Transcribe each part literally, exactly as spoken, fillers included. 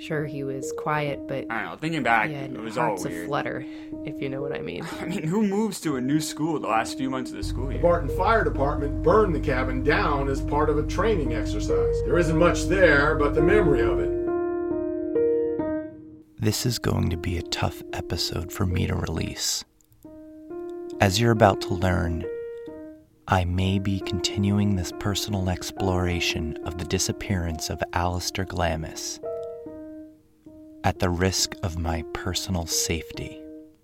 Sure, he was quiet, but I don't know, thinking back, he had it was all hearts weird. aflutter, if you know what I mean. I mean, who moves to a new school the last few months of the school year? The Barton Fire Department burned the cabin down as part of a training exercise. There isn't much there but the memory of it. This is going to be a tough episode for me to release. As you're about to learn, I may be continuing this personal exploration of the disappearance of Alistair Glamis at the risk of my personal safety.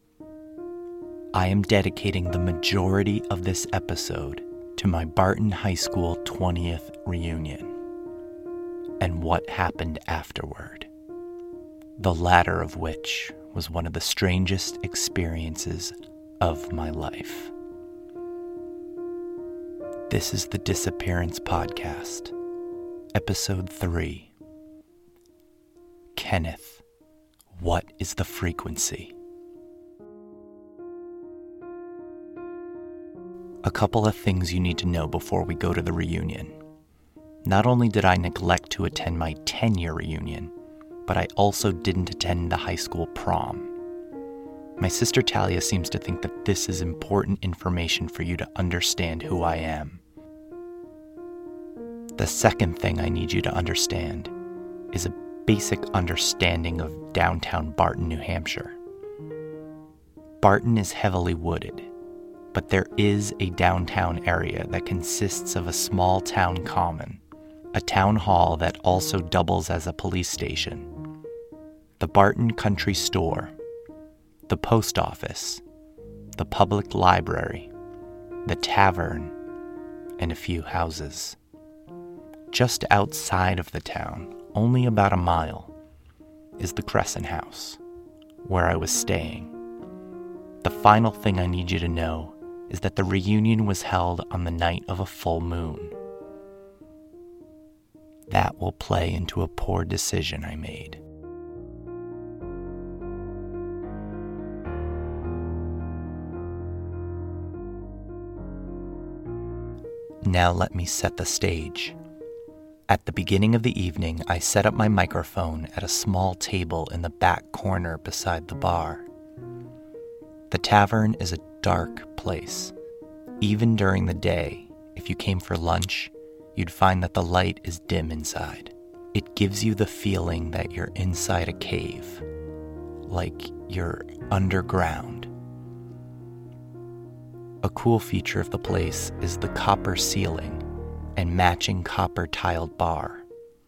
I am dedicating the majority of this episode to my Barton High School twentieth reunion and what happened afterward, the latter of which was one of the strangest experiences of my life. This is the Disappearance Podcast, Episode three. Kenneth, what is the frequency? A couple of things you need to know before we go to the reunion. Not only did I neglect to attend my ten-year reunion, but I also didn't attend the high school prom. My sister Talia seems to think that this is important information for you to understand who I am. The second thing I need you to understand is a basic understanding of downtown Barton, New Hampshire. Barton is heavily wooded, but there is a downtown area that consists of a small town common, a town hall that also doubles as a police station, the Barton Country Store, the post office, the public library, the tavern, and a few houses. Just outside of the town, only about a mile, is the Crescent House, where I was staying. The final thing I need you to know is that the reunion was held on the night of a full moon. That will play into a poor decision I made. Now let me set the stage. At the beginning of the evening, I set up my microphone at a small table in the back corner beside the bar. The tavern is a dark place. Even during the day, if you came for lunch, you'd find that the light is dim inside. It gives you the feeling that you're inside a cave, like you're underground. A cool feature of the place is the copper ceiling and matching copper-tiled bar.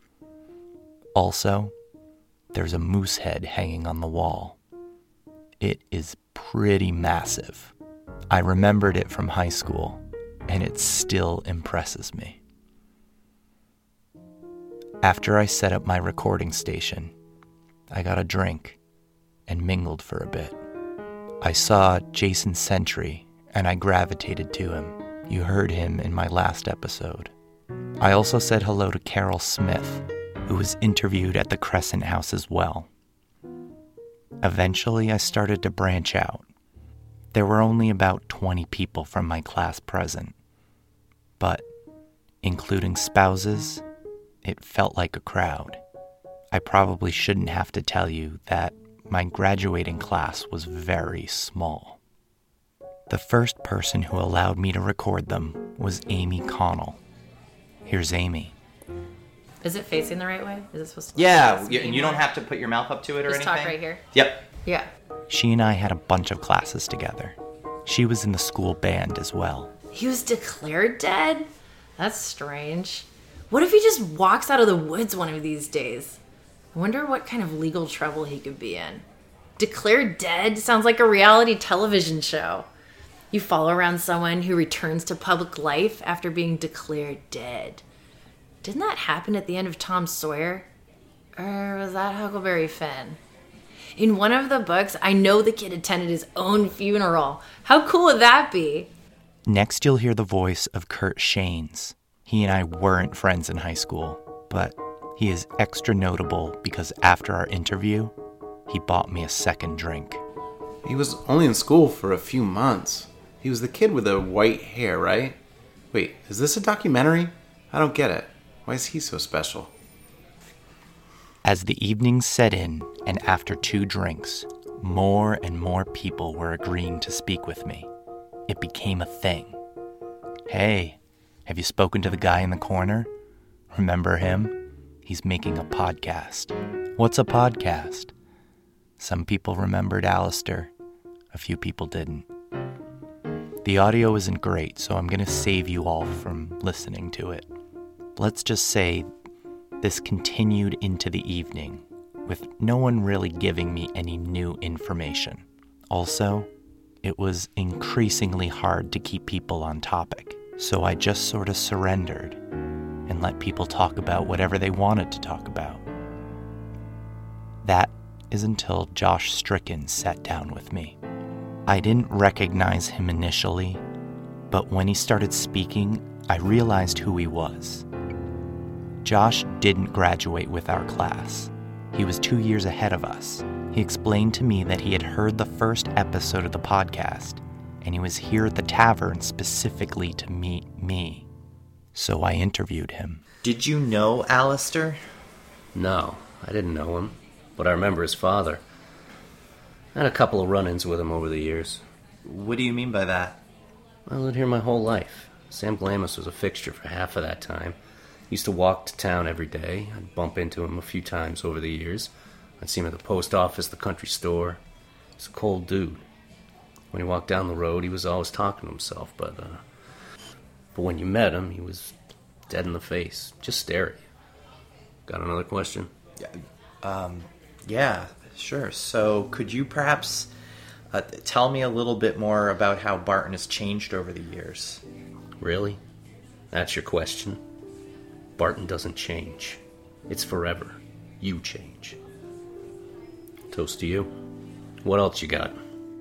Also, there's a moose head hanging on the wall. It is pretty massive. I remembered it from high school, and it still impresses me. After I set up my recording station, I got a drink and mingled for a bit. I saw Jason Sentry, and I gravitated to him. You heard him in my last episode. I also said hello to Carol Smith, who was interviewed at the Crescent House as well. Eventually, I started to branch out. There were only about twenty people from my class present, but, including spouses, it felt like a crowd. I probably shouldn't have to tell you that my graduating class was very small. The first person who allowed me to record them was Amy Connell. Here's Amy. Is it facing the right way? Is it supposed to? Yeah, you, and you don't have to put your mouth up to it or Just anything. talk right here. Yep. Yeah. She and I had a bunch of classes together. She was in the school band as well. He was declared dead? That's strange. What if he just walks out of the woods one of these days? I wonder what kind of legal trouble he could be in. Declared dead sounds like a reality television show. You follow around someone who returns to public life after being declared dead. Didn't that happen at the end of Tom Sawyer? Or was that Huckleberry Finn? In one of the books, I know the kid attended his own funeral. How cool would that be? Next, you'll hear the voice of Kurt Shanes. He and I weren't friends in high school, but he is extra notable because after our interview, he bought me a second drink. He was only in school for a few months. He was the kid with the white hair, right? Wait, is this a documentary? I don't get it. Why is he so special? As the evening set in, and after two drinks, more and more people were agreeing to speak with me. It became a thing. Hey, have you spoken to the guy in the corner? Remember him? He's making a podcast. What's a podcast? Some people remembered Alistair. A few people didn't. The audio isn't great, so I'm going to save you all from listening to it. Let's just say this continued into the evening, with no one really giving me any new information. Also, it was increasingly hard to keep people on topic, so I just sort of surrendered and let people talk about whatever they wanted to talk about. That is until Josh Stricken sat down with me. I didn't recognize him initially, but when he started speaking, I realized who he was. Josh didn't graduate with our class. He was two years ahead of us. He explained to me that he had heard the first episode of the podcast, and he was here at the tavern specifically to meet me. So I interviewed him. Did you know Alistair? No, I didn't know him, but I remember his father. I had a couple of run-ins with him over the years. What do you mean by that? I lived here my whole life. Sam Glamis was a fixture for half of that time. He used to walk to town every day. I'd bump into him a few times over the years. I'd see him at the post office, the country store. He's a cold dude. When he walked down the road, he was always talking to himself, but uh, but when you met him, he was dead in the face, just stare at you. Got another question? Yeah, um, yeah, sure. So could you perhaps uh, tell me a little bit more about how Barton has changed over the years? Really? That's your question? Barton doesn't change. It's forever. You change. Toast to you. What else you got?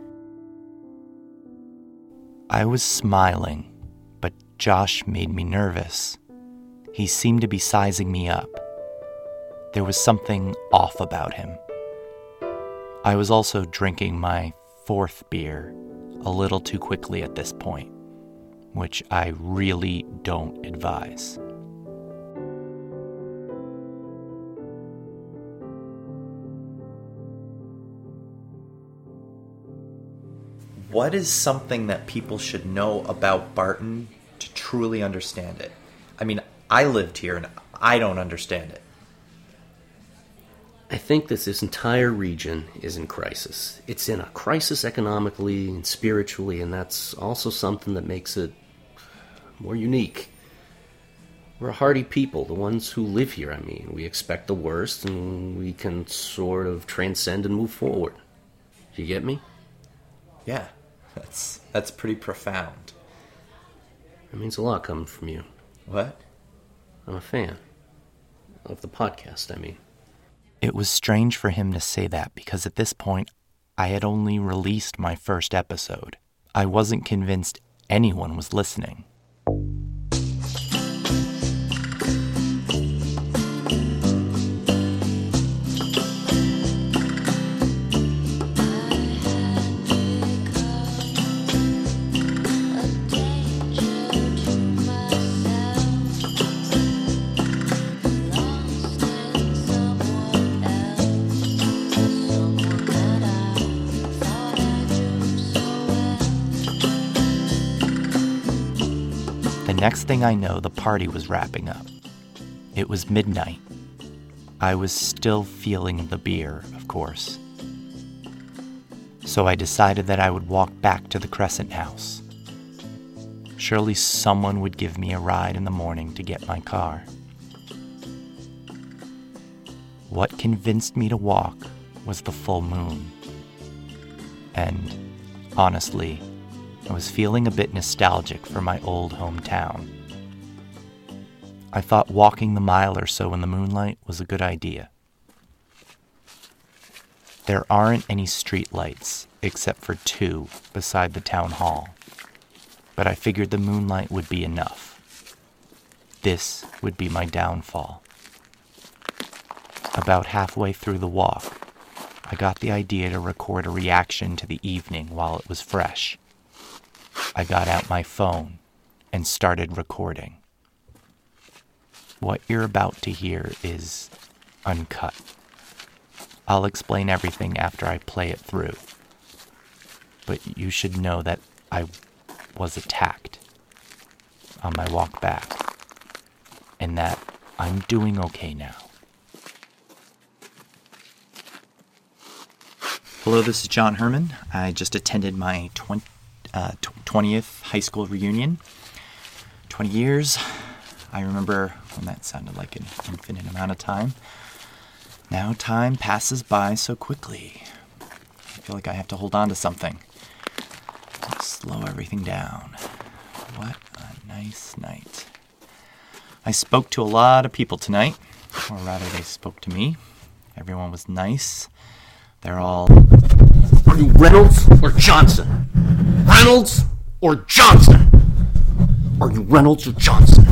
I was smiling, but Josh made me nervous. He seemed to be sizing me up. There was something off about him. I was also drinking my fourth beer a little too quickly at this point, which I really don't advise. What is something that people should know about Barton to truly understand it? I mean, I lived here and I don't understand it. I think that this entire region is in crisis. It's in a crisis economically and spiritually, and that's also something that makes it more unique. We're a hardy people, the ones who live here, I mean. We expect the worst, and we can sort of transcend and move forward. You get me? Yeah, that's that's pretty profound. It means a lot coming from you. What? I'm a fan. Of the podcast, I mean. It was strange for him to say that because at this point, I had only released my first episode. I wasn't convinced anyone was listening. Next thing I know, the party was wrapping up. It was midnight. I was still feeling the beer, of course. So I decided that I would walk back to the Crescent House. Surely someone would give me a ride in the morning to get my car. What convinced me to walk was the full moon. And honestly, I was feeling a bit nostalgic for my old hometown. I thought walking the mile or so in the moonlight was a good idea. There aren't any streetlights except for two beside the town hall, but I figured the moonlight would be enough. This would be my downfall. About halfway through the walk, I got the idea to record a reaction to the evening while it was fresh. I got out my phone and started recording. What you're about to hear is uncut. I'll explain everything after I play it through. But you should know that I was attacked on my walk back, and that I'm doing okay now. Hello, this is John Herman. I just attended my twenty, uh, twentieth high school reunion. twenty years. I remember when that sounded like an infinite amount of time. Now time passes by so quickly. I feel like I have to hold on to something. Slow everything down. What a nice night. I spoke to a lot of people tonight, or rather they spoke to me. Everyone was nice. They're all... Are you Reynolds or Johnson? Reynolds or Johnson? Are you Reynolds or Johnson?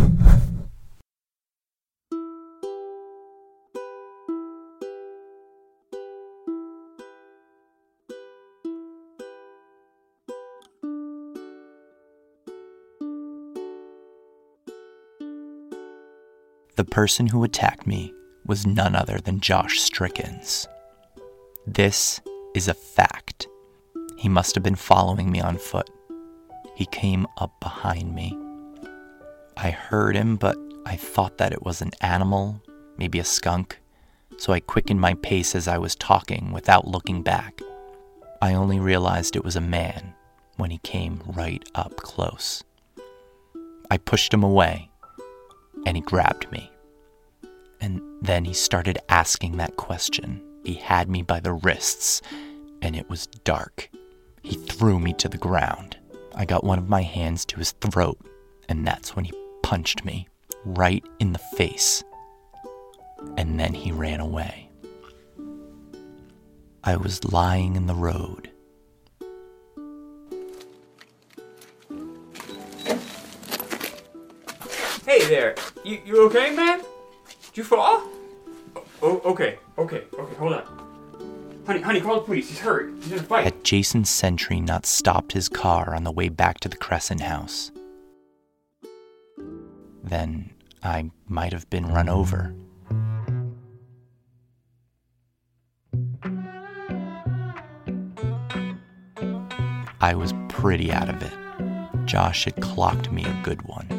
The person who attacked me was none other than Josh Strickens. This is a fact. He must have been following me on foot. He came up behind me. I heard him, but I thought that it was an animal, maybe a skunk, so I quickened my pace as I was talking without looking back. I only realized it was a man when he came right up close. I pushed him away, and he grabbed me. And then he started asking that question. He had me by the wrists, and it was dark. He threw me to the ground. I got one of my hands to his throat, and that's when he punched me right in the face. And then he ran away. I was lying in the road. Hey there. You you okay, man? Did you fall? Oh, oh, okay, okay, okay, hold on. Honey, honey, call the police. He's hurt. He's in a fight. Had Jason Sentry not stopped his car on the way back to the Crescent House, then I might have been run over. I was pretty out of it. Josh had clocked me a good one.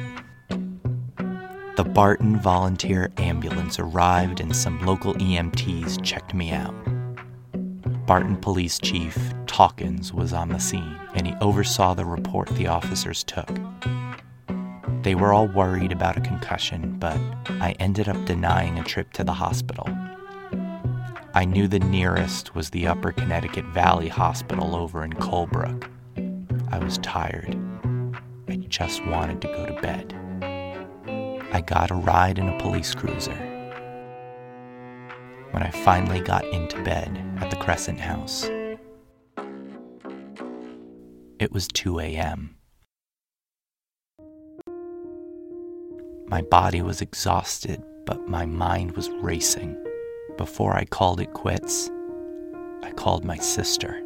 The Barton Volunteer Ambulance arrived and some local E M Ts checked me out. Barton Police Chief Talkins was on the scene, and he oversaw the report the officers took. They were all worried about a concussion, but I ended up denying a trip to the hospital. I knew the nearest was the Upper Connecticut Valley Hospital over in Colebrook. I was tired. I just wanted to go to bed. I got a ride in a police cruiser. When I finally got into bed at the Crescent House, it was two a.m. My body was exhausted, but my mind was racing. Before I called it quits, I called my sister.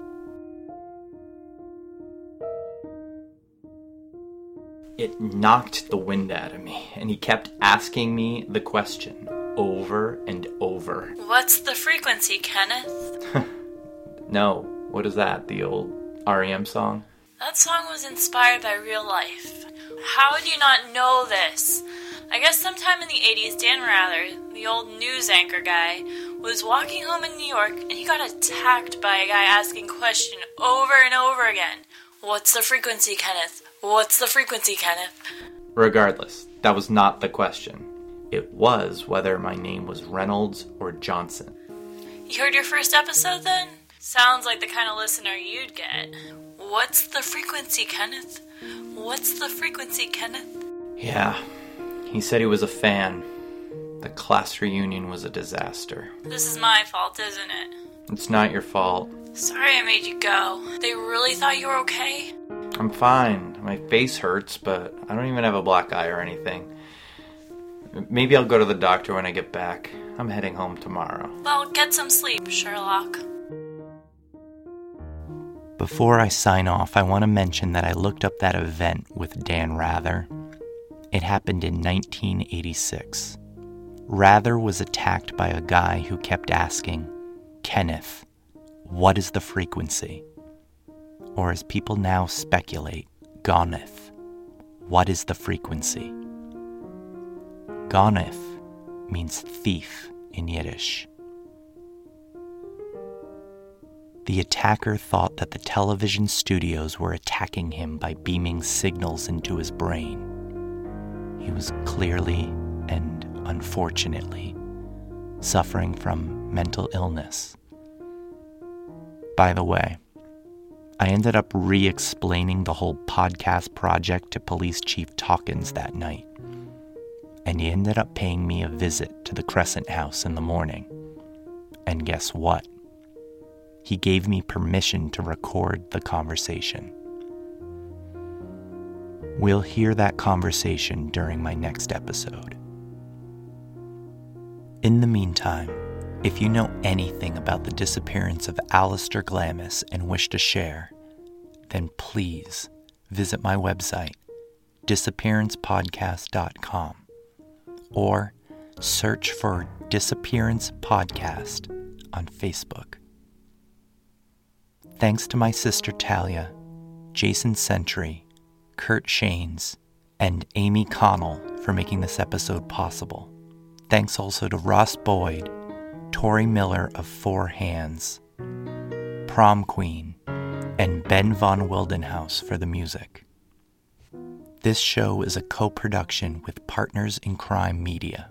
It knocked the wind out of me, and he kept asking me the question over and over. What's the frequency, Kenneth? No, what is that, the old R E M song? That song was inspired by real life. How would you not know this? I guess sometime in the eighties, Dan Rather, the old news anchor guy, was walking home in New York, and he got attacked by a guy asking question over and over again. What's the frequency, Kenneth? What's the frequency, Kenneth? Regardless, that was not the question. It was whether my name was Reynolds or Johnson. You heard your first episode then? Sounds like the kind of listener you'd get. What's the frequency, Kenneth? What's the frequency, Kenneth? Yeah, he said he was a fan. The class reunion was a disaster. This is my fault, isn't it? It's not your fault. Sorry I made you go. They really thought you were okay? I'm fine. My face hurts, but I don't even have a black eye or anything. Maybe I'll go to the doctor when I get back. I'm heading home tomorrow. Well, get some sleep, Sherlock. Before I sign off, I want to mention that I looked up that event with Dan Rather. It happened in nineteen eighty-six. rather was attacked by a guy who kept asking, Kenneth, what is the frequency? Or as people now speculate, Goneth, what is the frequency? Goneth means thief in Yiddish. The attacker thought that the television studios were attacking him by beaming signals into his brain. He was clearly and unfortunately suffering from mental illness. By the way, I ended up re-explaining the whole podcast project to Police Chief Talkins that night, and he ended up paying me a visit to the Crescent House in the morning. And guess what? He gave me permission to record the conversation. We'll hear that conversation during my next episode. In the meantime, if you know anything about the disappearance of Alistair Glamis and wish to share, then please visit my website, disappearance podcast dot com, or search for Disappearance Podcast on Facebook. Thanks to my sister Talia, Jason Sentry, Kurt Shanes, and Amy Connell for making this episode possible. Thanks also to Ross Boyd, Tori Miller of Four Hands, Prom Queen, and Ben von Wildenhaus for the music. This show is a co-production with Partners in Crime Media.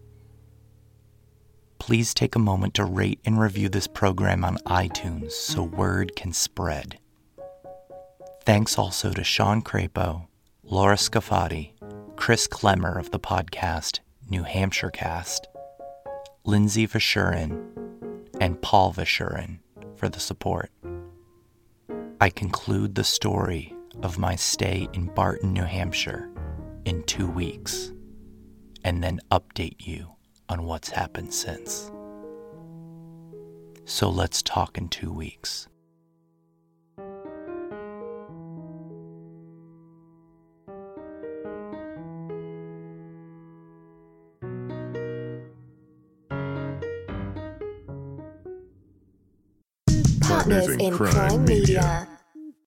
Please take a moment to rate and review this program on iTunes so word can spread. Thanks also to Sean Crapo, Laura Scafati, Chris Klemmer of the podcast New Hampshire Cast, Lindsay Vashurin, and Paul Vashurin for the support. I conclude the story of my stay in Barton, New Hampshire in two weeks, and then update you on what's happened since. So let's talk in two weeks. Partners in Crime Media.